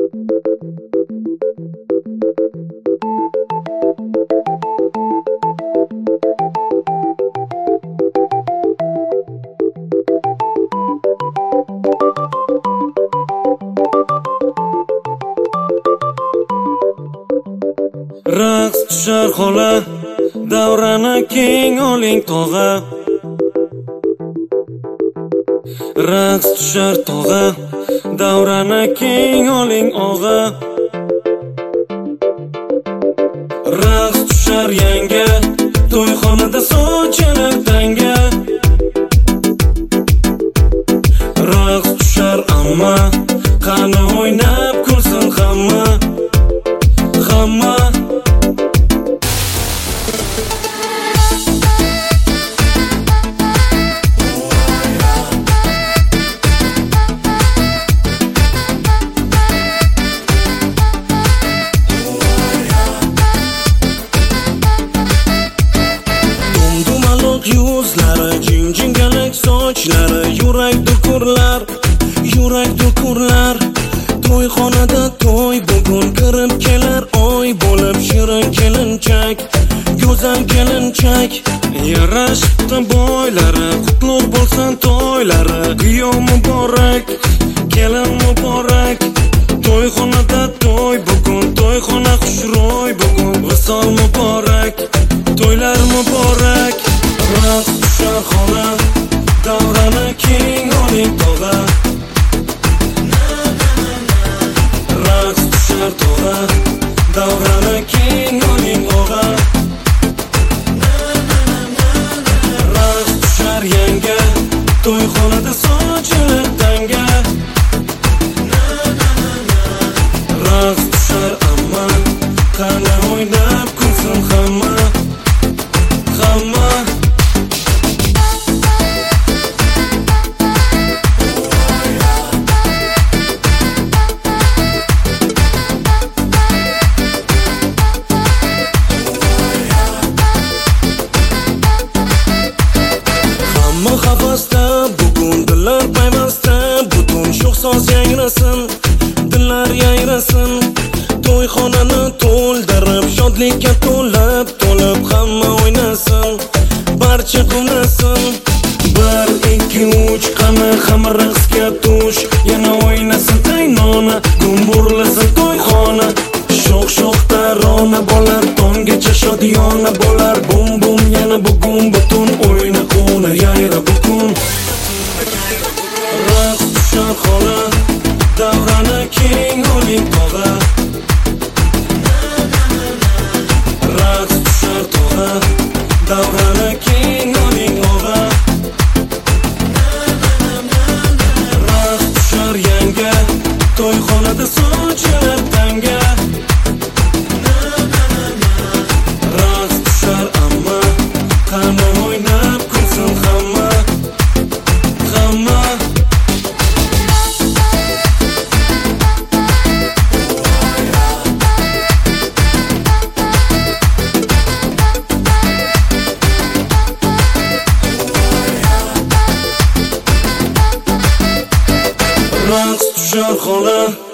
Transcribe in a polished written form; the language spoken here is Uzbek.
Raqs tushar xola, davrani keng oling tog'a. Raqs tushar tog'a, davrani keng oling og'a. Raqs tushar yanga, to'yxonada sochilar tanga. Raqs tushar amma, qani o'ynab kulsin hamma. Hamma yuzlari, jingalak sochlari, yurak dukurlar. To'yxonada to'y bugun kirib kelar, oy bo'lib shirin kelinchak, go'zal kelinchak. Yarashibdi boylari, qutlug' bo'lsin to'ylari, kuyov muborak, kelin muborak. To'yxonada to'y bugun, to'yxona xushro'y bugun, visol muborak, to'ylar muborak. Raqs tushar xola, davrani keng oling tog'a. Raqs tushar tog'a, davrani keng oling og'a. Raqs tushar yanga, to'yxonada sochilar tanga. Raqs tushar amma, qani o'ynab kulsin hamma. Hamma bugun dillar payvasta, butun sho'x soz yangrasin, dillar yangrasin. To'yxonani to'ldirib, shodlikka to'lib, hamma o'ynasin, barcha quvnasin. 1 2 3 qani hamma raqsga tush, yana o'ynasin qaynona, gumburlasin to'yxona. Sho'x tarona bo'lar, tonggacha shodiyona bo'lar. Bum bum yana bugun butun o'yna quvna yayra bukun. Raqs tushar xola, davrani keng oling tog'a. Raqs tushar tog'a, davrani keng oling og'a. Raqs tushar yanga, to'yxonada sochilar tanga. Raqs tushar amma, qani o'ynab kulsin hamma. Hamma raqs tushar xola,